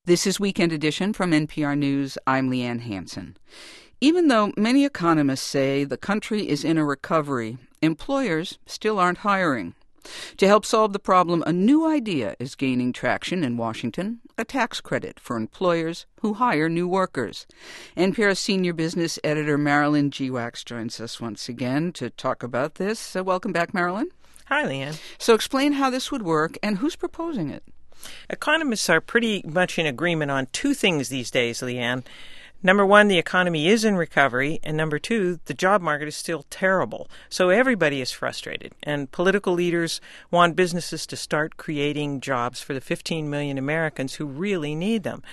This is Weekend Edition from NPR News. I'm Leanne Hansen. Even though many economists say the country is in a recovery, employers still aren't hiring. To help solve the problem, a new idea is gaining traction in Washington, a tax credit for employers who hire new workers. NPR's senior business editor Marilyn Geewax joins us once again to talk about this. Welcome back, Marilyn. Hi, Leanne. So explain how this would work and who's proposing it. Economists are pretty much in agreement on two things these days, Leanne. Number one, the economy is in recovery, and number two, the job market is still terrible. So everybody is frustrated, and political leaders want businesses to start creating jobs for the 15 million Americans who really need them.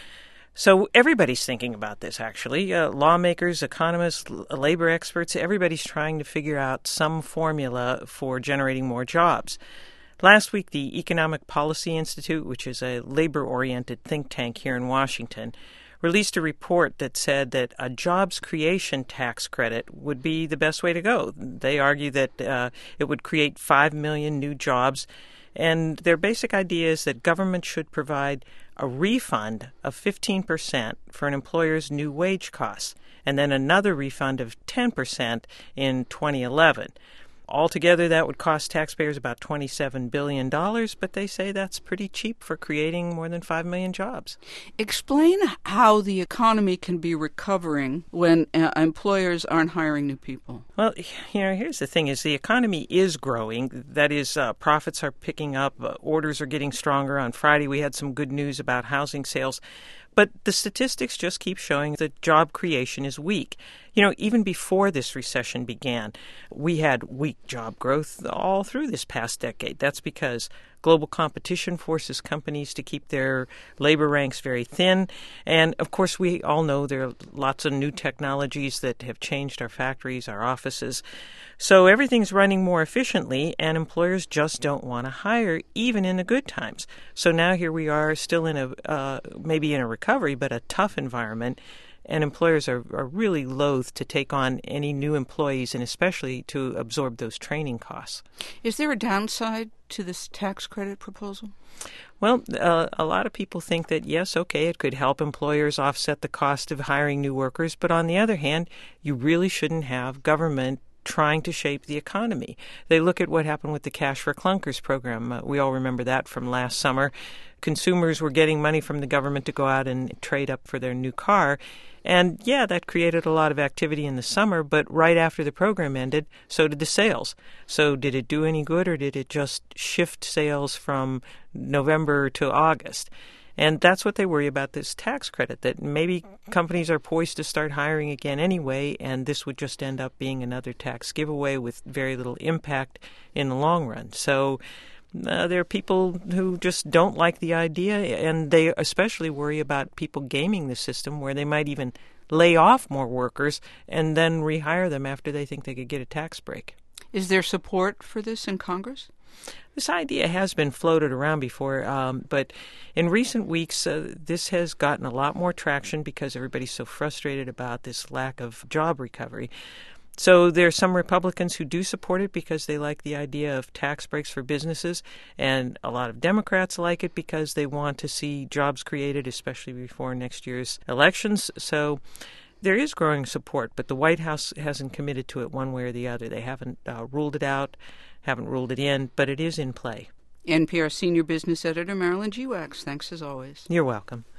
So everybody's thinking about this, actually. Lawmakers, economists, labor experts, everybody's trying to figure out some formula for generating more jobs. Last week, the Economic Policy Institute, which is a labor-oriented think tank here in Washington, released a report that said that a jobs creation tax credit would be the best way to go. They argue that it would create 5 million new jobs, and their basic idea is that government should provide a refund of 15% for an employer's new wage costs, and then another refund of 10% in 2011. Altogether, that would cost taxpayers about $27 billion, but they say that's pretty cheap for creating more than 5 million jobs. Explain how the economy can be recovering when employers aren't hiring new people. Well, here's the thing is the economy is growing. That is, profits are picking up, orders are getting stronger. On Friday, we had some good news about housing sales. But the statistics just keep showing that job creation is weak. Even before this recession began, we had weak job growth all through this past decade. That's because global competition forces companies to keep their labor ranks very thin. And, of course, we all know there are lots of new technologies that have changed our factories, our offices. So everything's running more efficiently, and employers just don't want to hire, even in the good times. So now here we are still in maybe in a recovery, but a tough environment. And employers are really loath to take on any new employees, and especially to absorb those training costs. Is there a downside to this tax credit proposal? Well, a lot of people think that, yes, okay, it could help employers offset the cost of hiring new workers. But on the other hand, you really shouldn't have government trying to shape the economy. They look at what happened with the Cash for Clunkers program. We all remember that from last summer. Consumers were getting money from the government to go out and trade up for their new car. And, yeah, that created a lot of activity in the summer, but right after the program ended, so did the sales. So did it do any good, or did it just shift sales from November to August? And that's what they worry about this tax credit, that maybe companies are poised to start hiring again anyway, and this would just end up being another tax giveaway with very little impact in the long run. So there are people who just don't like the idea, and they especially worry about people gaming the system where they might even lay off more workers and then rehire them after they think they could get a tax break. Is there support for this in Congress? This idea has been floated around before, but in recent weeks, this has gotten a lot more traction because everybody's so frustrated about this lack of job recovery. So there are some Republicans who do support it because they like the idea of tax breaks for businesses, and a lot of Democrats like it because they want to see jobs created, especially before next year's elections. So there is growing support, but the White House hasn't committed to it one way or the other. They haven't ruled it out, haven't ruled it in, but it is in play. NPR senior business editor Marilyn Geewax, thanks as always. You're welcome.